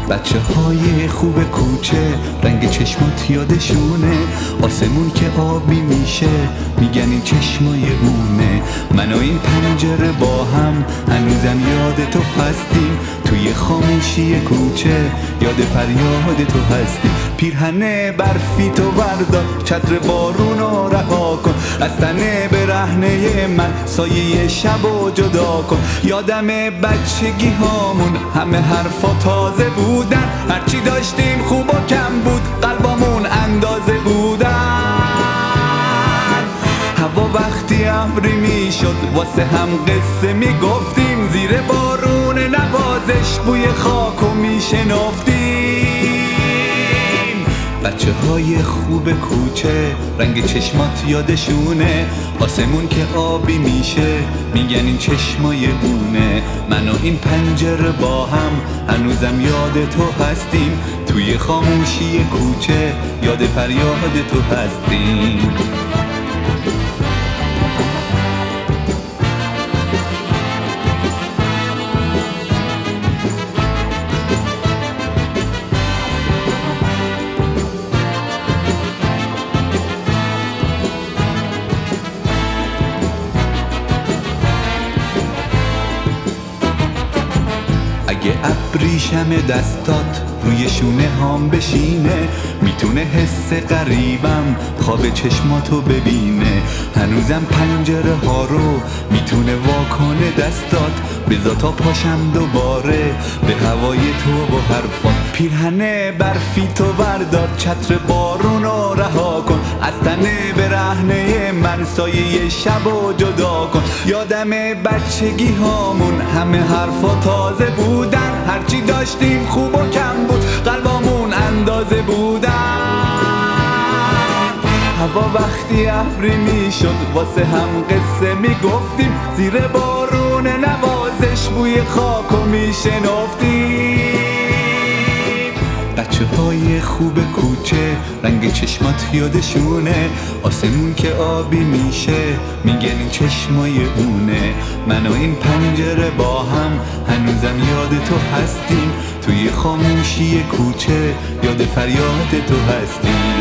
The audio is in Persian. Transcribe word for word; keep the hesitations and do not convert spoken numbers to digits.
بچه های خوب کوچه رنگ چشمات یادشونه، آسمون که آبی میشه میگن این چشمای اونه. من و این پنجره با هم هنوزم یاد تو هستیم، توی خاموشی کوچه یاد فریاد تو هستیم. پیرهن برفی تو بردار، چتر بارون رو رها کن، از تنه برهنه من سایه شب و جدا کن. یادم بچگی هامون همه حرفا تازه بودن، هرچی داشتیم خوب و کم بود قلبامون اندازه بودن. هوا وقتی ابری میشد واسه هم قصه میگفتیم، زیر بارون نوازش بوی خاکو میشنفتیم. بچه های خوب کوچه رنگ چشمات یادشونه، آسمون که آبی میشه میگن این چشمای اونه. من و این پنجره با هم هنوزم یاد تو هستیم، توی خاموشی کوچه یاد فریاد تو هستیم. اگه ابریشم دستات روی شونه هام بشینه، میتونه حس غریبم خواب چشماتو ببینه. هنوزم پنجره ها رو میتونه واکنه دستات، بذار تا پاشم دوباره به هوای تو و حرفات. پیرهن برفی تو بردار، چتر بارون رو رها کن، از تنه برهنه من سایه شب و جدا کن. یادم بچگی هامون همه حرفا تازه بودن، هرچی داشتیم خوب و کم بود قلبامون اندازه بودن. هوا وقتی ابری میشد واسه هم قصه میگفتیم، زیر بارون نوازش بوی خاکو میشنفتیم. بچه های خوب کوچه رنگ چشمات یادشونه، آسمون که آبی میشه میگن این چشمای اونه. من و این پنجره با هم هنوزم یاد تو هستیم، توی خاموشی کوچه یاد فریاد تو هستیم.